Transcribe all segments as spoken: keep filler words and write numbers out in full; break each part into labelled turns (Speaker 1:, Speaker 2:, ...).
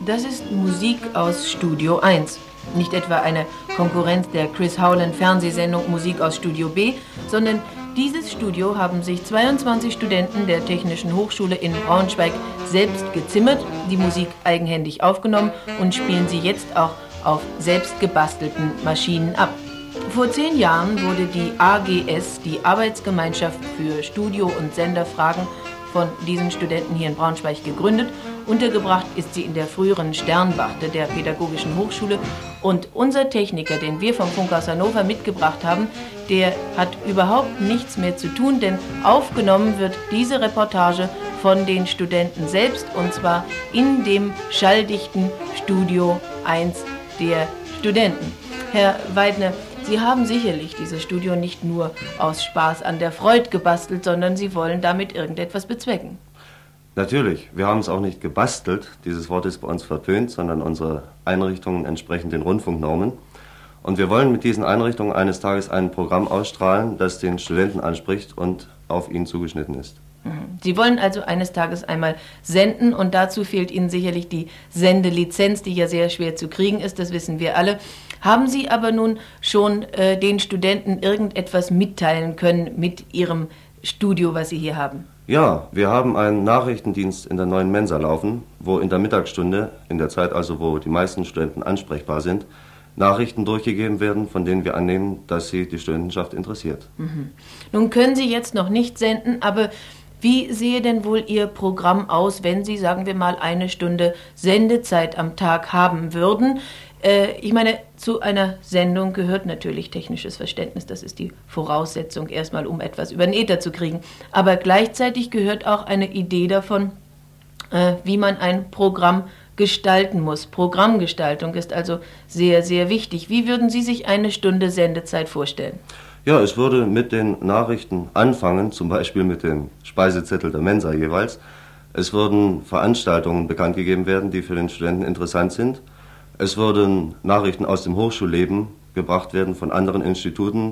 Speaker 1: Das ist Musik aus Studio eins. Nicht etwa eine Konkurrenz der Chris Howland Fernsehsendung Musik aus Studio B, sondern dieses Studio haben sich zweiundzwanzig Studenten der Technischen Hochschule in Braunschweig selbst gezimmert, die Musik eigenhändig aufgenommen und spielen sie jetzt auch auf selbst gebastelten Maschinen ab. Vor zehn Jahren wurde die A G S, die Arbeitsgemeinschaft für Studio- und Senderfragen, von diesen Studenten hier in Braunschweig gegründet. Untergebracht ist sie in der früheren Sternwarte der Pädagogischen Hochschule. Und unser Techniker, den wir vom Funkhaus Hannover mitgebracht haben, der hat überhaupt nichts mehr zu tun, denn aufgenommen wird diese Reportage von den Studenten selbst, und zwar in dem schalldichten Studio eins der Studenten. Herr Weidner, Sie haben sicherlich dieses Studio nicht nur aus Spaß an der Freude gebastelt, sondern Sie wollen damit irgendetwas bezwecken.
Speaker 2: Natürlich, wir haben es auch nicht gebastelt, dieses Wort ist bei uns verpönt, sondern unsere Einrichtungen entsprechen den Rundfunknormen. Und wir wollen mit diesen Einrichtungen eines Tages ein Programm ausstrahlen, das den Studenten anspricht und auf ihn zugeschnitten ist.
Speaker 1: Sie wollen also eines Tages einmal senden, und dazu fehlt Ihnen sicherlich die Sendelizenz, die ja sehr schwer zu kriegen ist, das wissen wir alle. Haben Sie aber nun schon äh, den Studenten irgendetwas mitteilen können mit Ihrem Studio, was Sie hier haben?
Speaker 2: Ja, wir haben einen Nachrichtendienst in der neuen Mensa laufen, wo in der Mittagsstunde, in der Zeit also, wo die meisten Studenten ansprechbar sind, Nachrichten durchgegeben werden, von denen wir annehmen, dass sie die Studentenschaft interessiert.
Speaker 1: Mhm. Nun können Sie jetzt noch nicht senden, aber wie sehe denn wohl Ihr Programm aus, wenn Sie, sagen wir mal, eine Stunde Sendezeit am Tag haben würden? Äh, ich meine, zu einer Sendung gehört natürlich technisches Verständnis. Das ist die Voraussetzung erstmal, um etwas über den Äther zu kriegen. Aber gleichzeitig gehört auch eine Idee davon, äh, wie man ein Programm gestalten muss. Programmgestaltung ist also sehr, sehr wichtig. Wie würden Sie sich eine Stunde Sendezeit vorstellen?
Speaker 2: Ja, es würde mit den Nachrichten anfangen, zum Beispiel mit dem Speisezettel der Mensa jeweils. Es würden Veranstaltungen bekannt gegeben werden, die für den Studenten interessant sind. Es würden Nachrichten aus dem Hochschulleben gebracht werden von anderen Instituten,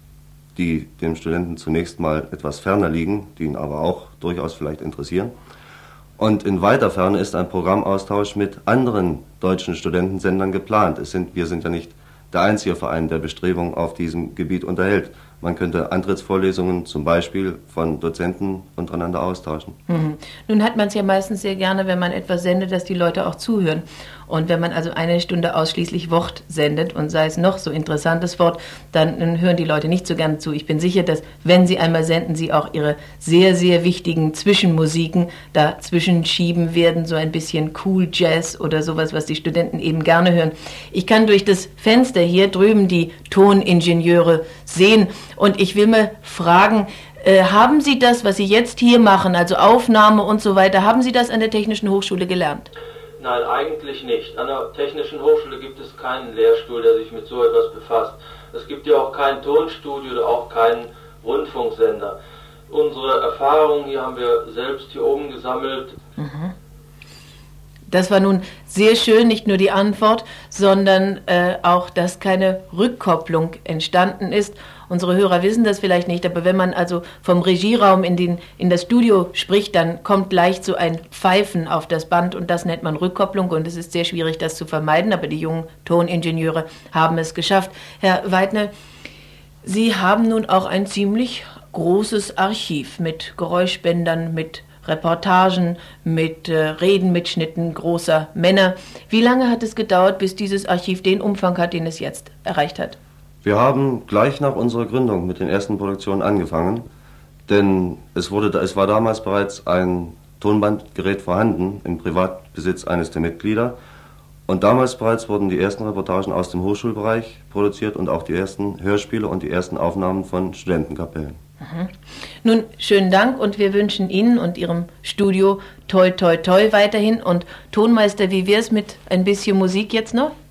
Speaker 2: die dem Studenten zunächst mal etwas ferner liegen, die ihn aber auch durchaus vielleicht interessieren. Und in weiter Ferne ist ein Programmaustausch mit anderen deutschen Studentensendern geplant. Es sind, wir sind ja nicht der einzige Verein, der Bestrebungen auf diesem Gebiet unterhält. Man könnte Antrittsvorlesungen zum Beispiel von Dozenten untereinander austauschen.
Speaker 1: Mhm. Nun hat man es ja meistens sehr gerne, wenn man etwas sendet, dass die Leute auch zuhören. Und wenn man also eine Stunde ausschließlich Wort sendet und sei es noch so interessantes Wort, dann, dann hören die Leute nicht so gerne zu. Ich bin sicher, dass, wenn Sie einmal senden, Sie auch Ihre sehr, sehr wichtigen Zwischenmusiken dazwischen schieben werden, so ein bisschen Cool Jazz oder sowas, was die Studenten eben gerne hören. Ich kann durch das Fenster hier drüben die Toningenieure sehen, und ich will mal fragen, äh, haben Sie das, was Sie jetzt hier machen, also Aufnahme und so weiter, haben Sie das an der Technischen Hochschule gelernt?
Speaker 3: Nein, eigentlich nicht. An der Technischen Hochschule gibt es keinen Lehrstuhl, der sich mit so etwas befasst. Es gibt ja auch kein Tonstudio oder auch keinen Rundfunksender. Unsere Erfahrungen hier haben wir selbst hier oben gesammelt.
Speaker 1: Mhm. Das war nun sehr schön, nicht nur die Antwort, sondern äh, auch, dass keine Rückkopplung entstanden ist. Unsere Hörer wissen das vielleicht nicht, aber wenn man also vom Regieraum in, den, in das Studio spricht, dann kommt leicht so ein Pfeifen auf das Band, und das nennt man Rückkopplung, und es ist sehr schwierig, das zu vermeiden, aber die jungen Toningenieure haben es geschafft. Herr Weidner, Sie haben nun auch ein ziemlich großes Archiv mit Geräuschbändern, mit Reportagen, mit äh, Redenmitschnitten großer Männer. Wie lange hat es gedauert, bis dieses Archiv den Umfang hat, den es jetzt erreicht hat?
Speaker 2: Wir haben gleich nach unserer Gründung mit den ersten Produktionen angefangen, denn es, wurde, es war damals bereits ein Tonbandgerät vorhanden im Privatbesitz eines der Mitglieder, und damals bereits wurden die ersten Reportagen aus dem Hochschulbereich produziert und auch die ersten Hörspiele und die ersten Aufnahmen von Studentenkapellen.
Speaker 1: Mhm. Nun, schönen Dank, und wir wünschen Ihnen und Ihrem Studio toi toi toi weiterhin. Und Tonmeister, wie wär's mit ein bisschen Musik jetzt noch?